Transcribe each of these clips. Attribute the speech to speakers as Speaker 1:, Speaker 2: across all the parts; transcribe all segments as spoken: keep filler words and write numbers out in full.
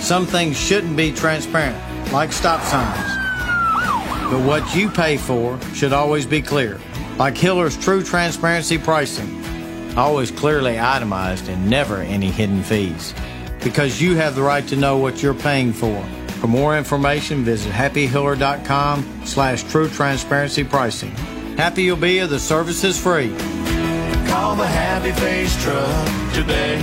Speaker 1: some things shouldn't be transparent, like stop signs. But what you pay for should always be clear, like Hiller's True Transparency Pricing. Always clearly itemized and never any hidden fees. Because you have the right to know what you're paying for. For more information, visit happyhiller.com slash true transparency pricing. Happy you'll be if the service is free.
Speaker 2: Call the Happy Face Truck today.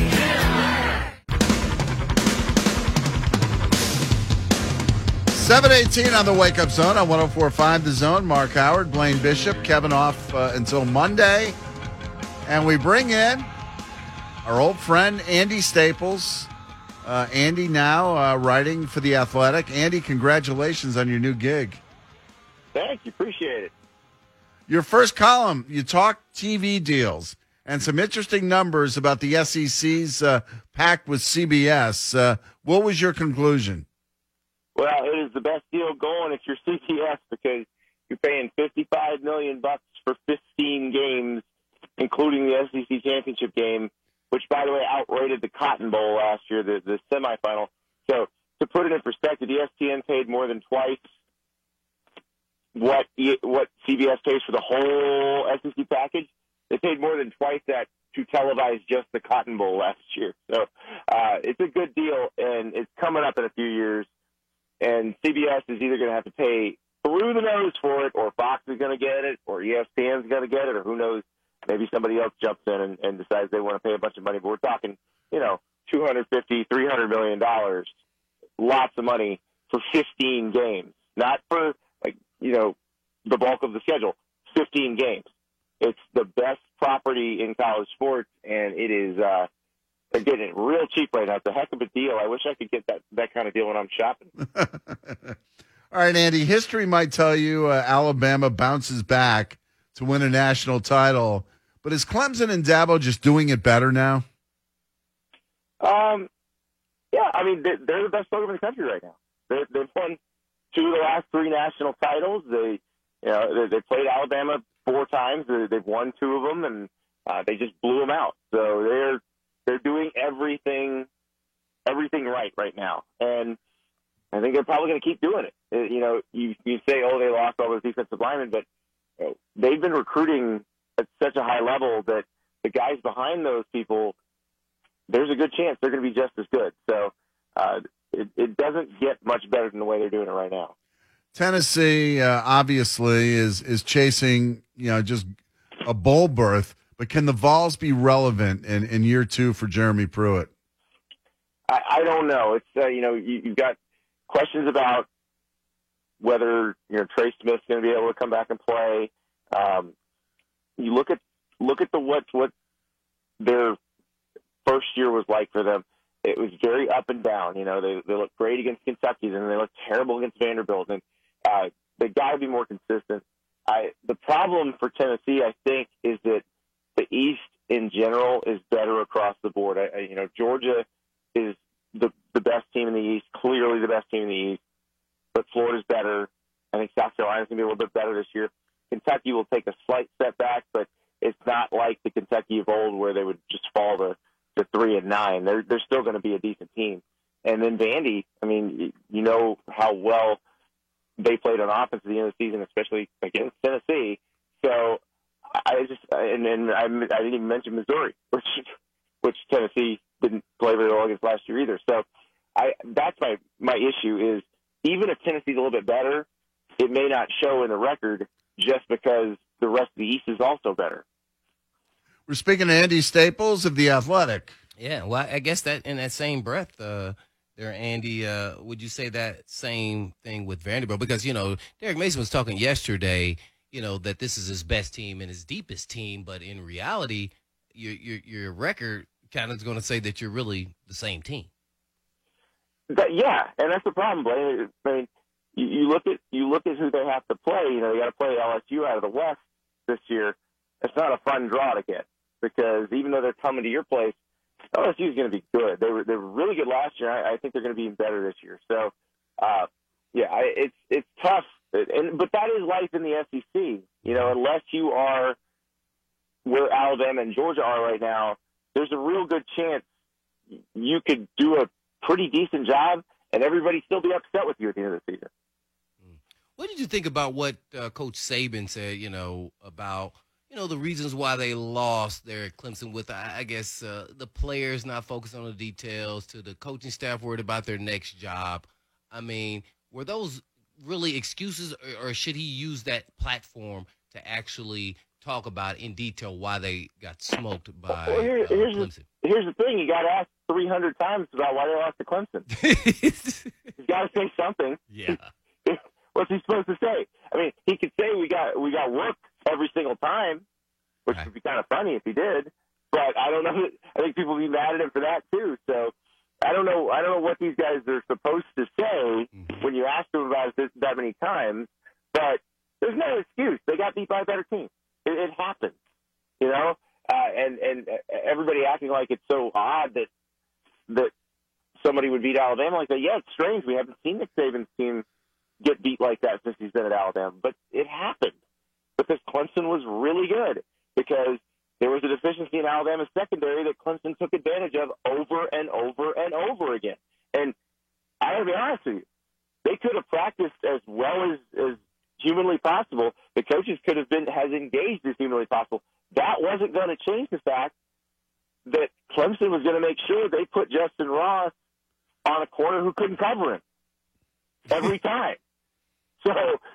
Speaker 3: seven eighteen on the Wake Up Zone on one oh four point five The Zone. Mark Howard, Blaine Bishop, Kevin off uh, until Monday. And we bring in our old friend Andy Staples. Uh, Andy now uh, writing for The Athletic. Andy, congratulations on your new gig.
Speaker 4: Thank you. Appreciate it.
Speaker 3: Your first column, you talk T V deals and some interesting numbers about the S E C's uh, pact with C B S. Uh, what was your conclusion?
Speaker 4: Well, it is the best deal going if you're C B S because you're paying fifty-five million dollars bucks for fifteen games, including the S E C championship game, which, by the way, outrated the Cotton Bowl last year, the, the semifinal. So to put it in perspective, E S P N paid more than twice what what C B S pays for the whole S E C package. They paid more than twice that to televise just the Cotton Bowl last year. So uh, it's a good deal, and it's coming up in a few years. And C B S is either going to have to pay through the nose for it, or Fox is going to get it, or E S P N is going to get it, or who knows, maybe somebody else jumps in and, and decides they want to pay a bunch of money. But we're talking, you know, two hundred fifty, three hundred million dollars, lots of money for fifteen games, not for, like, you know, the bulk of the schedule, fifteen games. It's the best property in college sports, and it is, uh, they're getting it real cheap right now. It's a heck of a deal. I wish I could get that, that kind of deal when I'm shopping.
Speaker 3: All right, Andy, history might tell you uh, Alabama bounces back to win a national title, but is Clemson and Dabo just doing it better now?
Speaker 4: Um, yeah, I mean, they're, they're the best program in the country right now. They, they've won two of the last three national titles. They, you know, they, they played Alabama four times. They, they've won two of them, and uh, they just blew them out. So they're they're doing everything everything right right now, and I think they're probably going to keep doing it. Uh, You know, you you say, oh, they lost all those defensive linemen, but you know, they've been recruiting at such a high level that the guys behind those people, there's a good chance they're going to be just as good. So uh, it, it doesn't get much better than the way they're doing it right now.
Speaker 3: Tennessee uh, obviously is is chasing, you know, just a bowl berth, but can the Vols be relevant in, in year two for Jeremy Pruitt?
Speaker 4: I, I don't know. It's uh, you know you, you've got questions about whether you know Trey Smith's going to be able to come back and play. Um, you look at look at the what what their first year was like for them. It was very up and down. You know, they they looked great against Kentucky, and they looked terrible against Vanderbilt. And uh, they got to be more consistent. I the problem for Tennessee, I think, is that the East in general is better across the board. I, I, you know, Georgia is the the best team in the East, clearly the best team in the East. But Florida's better. I think South Carolina's going to be a little bit better this year. Kentucky will take a slight step back, but it's not like the Kentucky of old where they would just fall to, to three and nine. They're they're still going to be a decent team. And then Vandy, I mean, you know how well they played on offense at the end of the season, especially against Tennessee. So I just and, and I, I didn't even mention Missouri, which which Tennessee didn't play very well against last year either. So I that's my my issue is even if Tennessee's a little bit better, it may not show in the record just because the rest of the East is also better.
Speaker 3: We're speaking to Andy Staples of The Athletic.
Speaker 5: Yeah, well, I guess that in that same breath, uh, there, Andy, uh, would you say that same thing with Vanderbilt? Because, you know, Derek Mason was talking yesterday, you know, that this is his best team and his deepest team, but in reality, your your, your record kind of is going to say that you're really the same team.
Speaker 4: That, yeah, and that's the problem, Blaine. I mean, you, you look at you look at who they have to play. You know, you got to play L S U out of the West this year. It's not a fun draw to get because even though they're coming to your place, L S U is going to be good. They were they were really good last year. I, I think they're going to be even better this year. So, uh, yeah, I, it's it's tough, and but that is life in the S E C. You know, unless you are where Alabama and Georgia are right now, there's a real good chance you could do a pretty decent job and everybody still be upset with you at the end of the season.
Speaker 5: What did you think about what uh, Coach Saban said, you know, about, you know, the reasons why they lost there at Clemson with, I guess, uh, the players not focusing on the details, to the coaching staff worried about their next job? I mean, were those really excuses, or, or should he use that platform to actually talk about in detail why they got smoked by
Speaker 4: well, here,
Speaker 5: uh,
Speaker 4: here's
Speaker 5: Clemson?
Speaker 4: The, here's the thing. You got to ask three hundred times about why they lost to Clemson. He's got to say something.
Speaker 5: Yeah.
Speaker 4: What's he supposed to say? I mean, he could say we got we got worked every single time, which
Speaker 5: right.
Speaker 4: would be kind of funny if he did. But I don't know. I think people would be mad at him for that too. So I don't know. I don't know what these guys are supposed to say
Speaker 5: mm-hmm.
Speaker 4: when you ask them about it that many times. But there's no excuse. They got beat by a better team. It, it happens, you know. Uh, and and everybody acting like it's so odd that that somebody would beat Alabama like that. Yeah, it's strange. We haven't seen Nick Saban's team get beat like that since he's been at Alabama. But it happened because Clemson was really good, because there was a deficiency in Alabama's secondary that Clemson took advantage of over and over and over again. And I got to be honest with you, they could have practiced as well as, as humanly possible. The coaches could have been as engaged as humanly possible. That wasn't going to change the fact that Clemson was going to make sure they put Justin Ross on a corner who couldn't cover him every time. So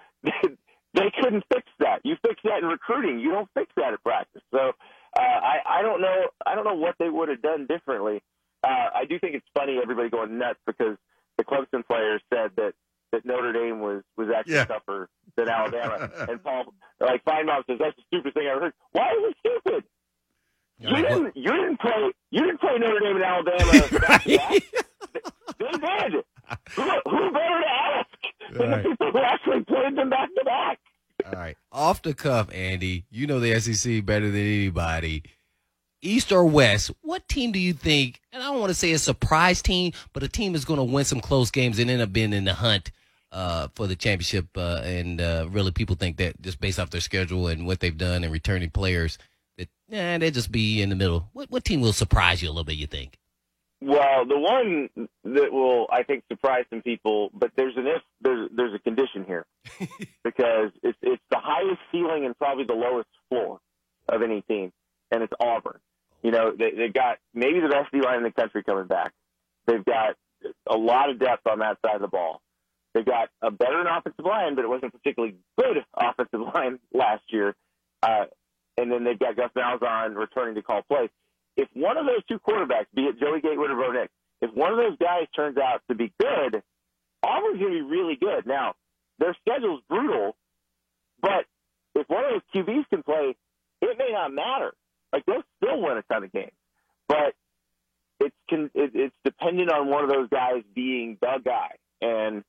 Speaker 4: they couldn't fix that. You fix that in recruiting. You don't fix that at practice. So uh, I, I don't know. I don't know what they would have done differently. Uh, I do think it's funny, everybody going nuts because the Clemson players said that, that Notre Dame was, was actually
Speaker 3: yeah.
Speaker 4: tougher than Alabama. And Paul, like Feinbaum says, that's the stupidest thing I ever heard. Why is it stupid? You didn't. You didn't play. You didn't play Notre Dame and Alabama. Back to back. They did. Who, who better to ask than
Speaker 5: Right.
Speaker 4: the people who actually played them back to back?
Speaker 5: All right. Off the cuff, Andy, you know the S E C better than anybody. East or West, what team do you think, and I don't want to say a surprise team, but a team is going to win some close games and end up being in the hunt uh, for the championship? Uh, and uh, really people think that just based off their schedule and what they've done and returning players, that eh, they'll just be in the middle. What, what team will surprise you a little bit, you think?
Speaker 4: Well, the one that will, I think, surprise some people, but there's an if, there's there's a condition here, because it's it's the highest ceiling and probably the lowest floor of any team, and it's Auburn. You know, they they've got maybe the best D-line in the country coming back. They've got a lot of depth on that side of the ball. They've got a better offensive line, but it wasn't particularly good offensive line last year. Uh, and then they've got Gus Malzahn returning to call plays. If one of those two quarterbacks, be it Joey Gatewood or Bo Nix, if one of those guys turns out to be good, Auburn's going to be really good. Now, their schedule's brutal, but if one of those Q Bs can play, it may not matter. Like, they'll still win a ton of games. But it's con- it, it's dependent on one of those guys being the guy. And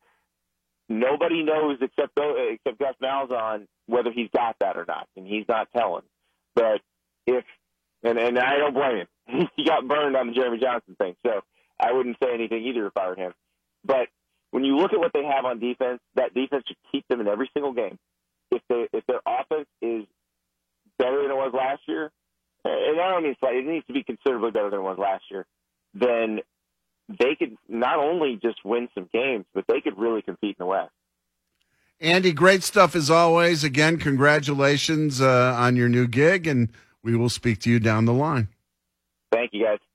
Speaker 4: nobody knows except except Gus Malzahn whether he's got that or not, and he's not telling. But if And, and I don't blame him. He got burned on the Jeremy Johnson thing, so I wouldn't say anything either if I were him. But when you look at what they have on defense, that defense should keep them in every single game. If they if their offense is better than it was last year, and I don't mean slightly, it needs to be considerably better than it was last year, then they could not only just win some games, but they could really compete in the West.
Speaker 3: Andy, great stuff as always. Again, congratulations uh, on your new gig, and we will speak to you down the line.
Speaker 4: Thank you, guys.